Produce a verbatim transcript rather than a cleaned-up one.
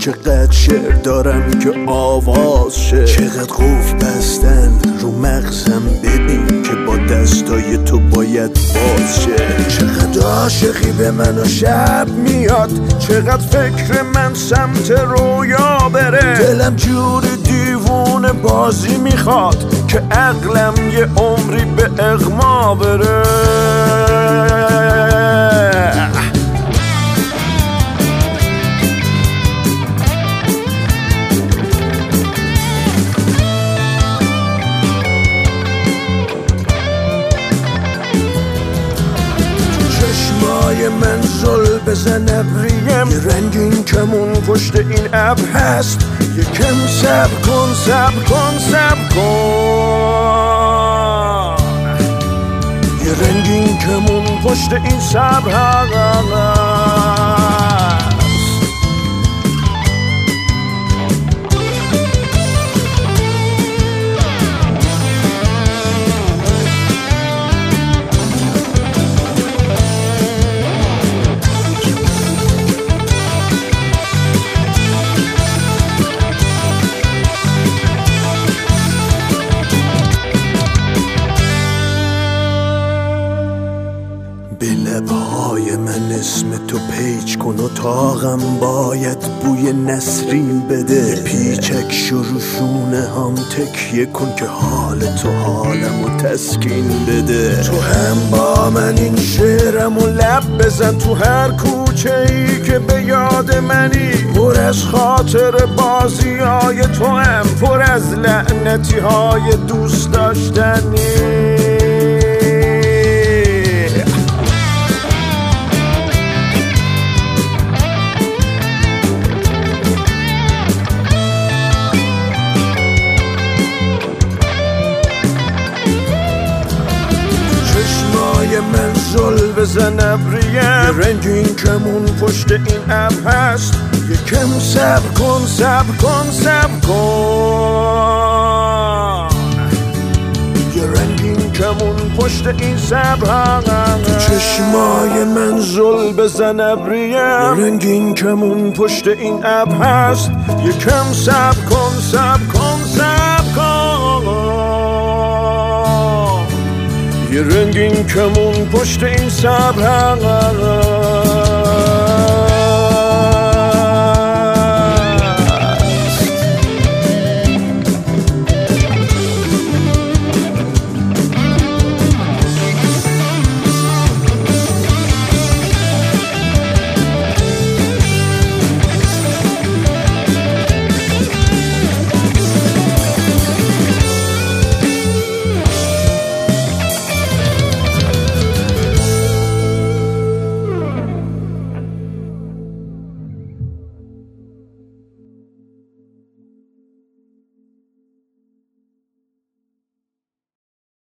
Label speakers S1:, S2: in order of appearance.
S1: چقدر شعر دارم که آواز شه، چقدر قفل بستن رو مغزم ببین که با دستای تو باید باز شه. چقدر عاشقی به من و شب میاد، چقدر فکر من سمت رویا بره، دلم جور دیوونه بازی میخواد که عقلم یه عمری به اغما بره. چشمای من زل بزن ابریم، یه رنگین کمون پشت این ابر هست، یکم صبر کن صبر کن صبر کن، یه رنگین کمون پشت این صبر هست. به لبهای من اسم تو پیچ کن و تاغم باید بوی نسرین بده، پیچک شروشونه هم تکیه کن که حال تو حالمو تسکین بده. تو هم با من این شعرمو لب بزن، تو هر کوچه ای که به یاد منی، پر از خاطر بازی های تو هم، پر از لعنتی های دوست داشتنی. من زل بزن ابریم، یه رنگین کمون پشت این ابر هست، یکم صبر کن صبر کن صبر کن، یه رنگین کمون پشت این صبر هست. تو چشمای من زل بزن ابریم، یه رنگین کمون پشت این ابر هست، یکم صبر کن صبر کن صبر کن، یه رنگین کمون پشت این صبر هست.